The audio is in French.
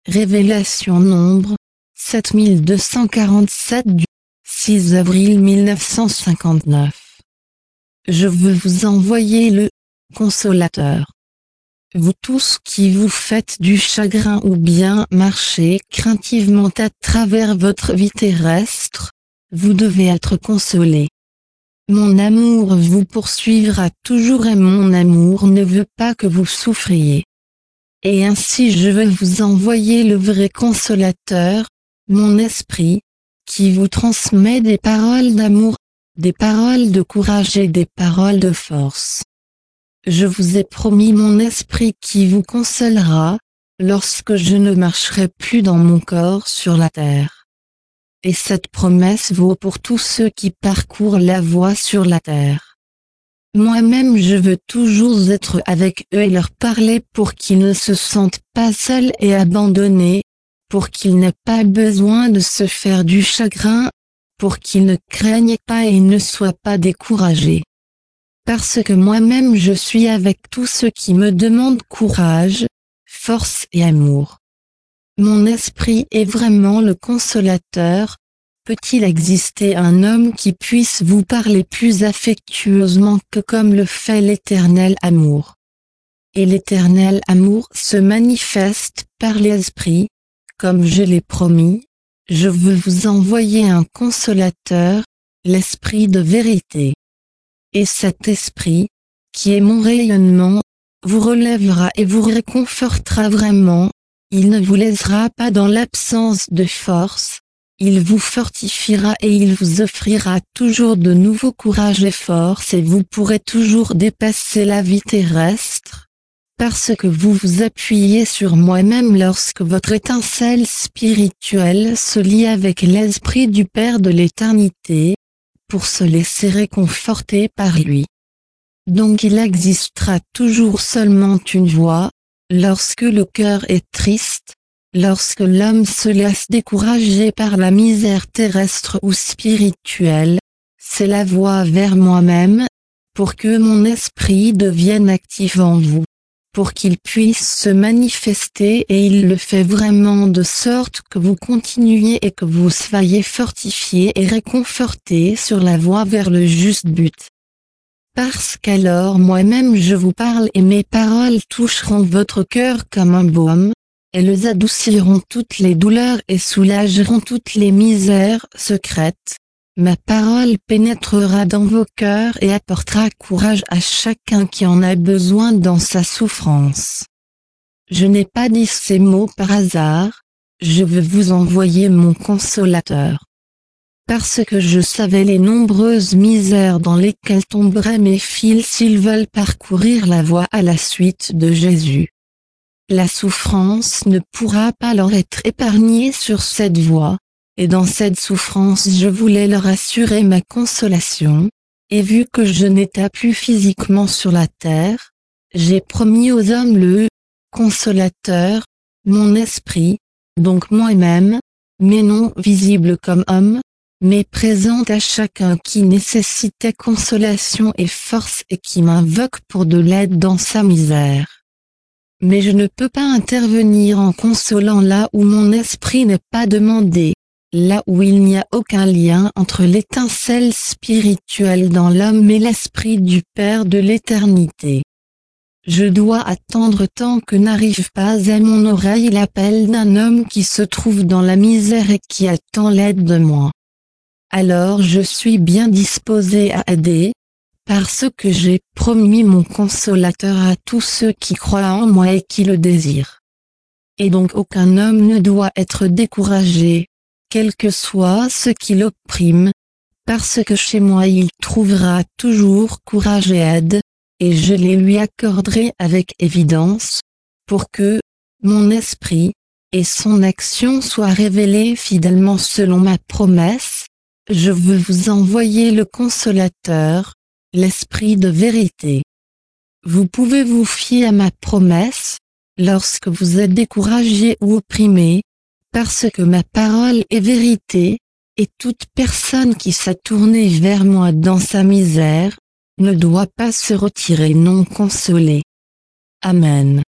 Révélation nombre 7247 du 6 avril 1959. Je veux vous envoyer le consolateur. Vous tous qui vous faites du chagrin ou bien marchez craintivement à travers votre vie terrestre, vous devez être consolés. Mon amour vous poursuivra toujours et mon amour ne veut pas que vous souffriez. Et ainsi je veux vous envoyer le vrai consolateur, mon esprit, qui vous transmet des paroles d'amour, des paroles de courage et des paroles de force. Je vous ai promis mon esprit qui vous consolera, lorsque je ne marcherai plus dans mon corps sur la terre. Et cette promesse vaut pour tous ceux qui parcourent la voie sur la terre. Moi-même je veux toujours être avec eux et leur parler pour qu'ils ne se sentent pas seuls et abandonnés, pour qu'ils n'aient pas besoin de se faire du chagrin, pour qu'ils ne craignent pas et ne soient pas découragés. Parce que moi-même je suis avec tous ceux qui me demandent courage, force et amour. Mon esprit est vraiment le consolateur. Peut-il exister un homme qui puisse vous parler plus affectueusement que comme le fait l'éternel amour? Et l'éternel amour se manifeste par l'esprit, comme je l'ai promis, je veux vous envoyer un consolateur, l'esprit de vérité. Et cet esprit, qui est mon rayonnement, vous relèvera et vous réconfortera vraiment, il ne vous laissera pas dans l'absence de force, il vous fortifiera et il vous offrira toujours de nouveaux courage et force et vous pourrez toujours dépasser la vie terrestre, parce que vous vous appuyez sur moi-même lorsque votre étincelle spirituelle se lie avec l'esprit du Père de l'éternité, pour se laisser réconforter par lui. Donc il existera toujours seulement une voie, lorsque le cœur est triste, lorsque l'homme se laisse décourager par la misère terrestre ou spirituelle, c'est la voie vers moi-même, pour que mon esprit devienne actif en vous, pour qu'il puisse se manifester et il le fait vraiment de sorte que vous continuiez et que vous soyez fortifiés et réconfortés sur la voie vers le juste but. Parce qu'alors moi-même je vous parle et mes paroles toucheront votre cœur comme un baume, elles adouciront toutes les douleurs et soulageront toutes les misères secrètes. Ma parole pénétrera dans vos cœurs et apportera courage à chacun qui en a besoin dans sa souffrance. Je n'ai pas dit ces mots par hasard, je veux vous envoyer mon consolateur. Parce que je savais les nombreuses misères dans lesquelles tomberaient mes fils s'ils veulent parcourir la voie à la suite de Jésus. La souffrance ne pourra pas leur être épargnée sur cette voie, et dans cette souffrance je voulais leur assurer ma consolation, et vu que je n'étais plus physiquement sur la terre, j'ai promis aux hommes le consolateur, mon esprit, donc moi-même, mais non visible comme homme, mais présent à chacun qui nécessitait consolation et force et qui m'invoque pour de l'aide dans sa misère. Mais je ne peux pas intervenir en consolant là où mon esprit n'est pas demandé, là où il n'y a aucun lien entre l'étincelle spirituelle dans l'homme et l'esprit du Père de l'éternité. Je dois attendre tant que n'arrive pas à mon oreille l'appel d'un homme qui se trouve dans la misère et qui attend l'aide de moi. Alors je suis bien disposé à aider, parce que j'ai promis mon consolateur à tous ceux qui croient en moi et qui le désirent. Et donc aucun homme ne doit être découragé, quel que soit ce qui l'opprime, parce que chez moi il trouvera toujours courage et aide, et je les lui accorderai avec évidence, pour que, mon esprit, et son action soient révélés fidèlement selon ma promesse. Je veux vous envoyer le consolateur, l'esprit de vérité. Vous pouvez vous fier à ma promesse, lorsque vous êtes découragé ou opprimé, parce que ma parole est vérité, et toute personne qui s'est tournée vers moi dans sa misère, ne doit pas se retirer non consolée. Amen.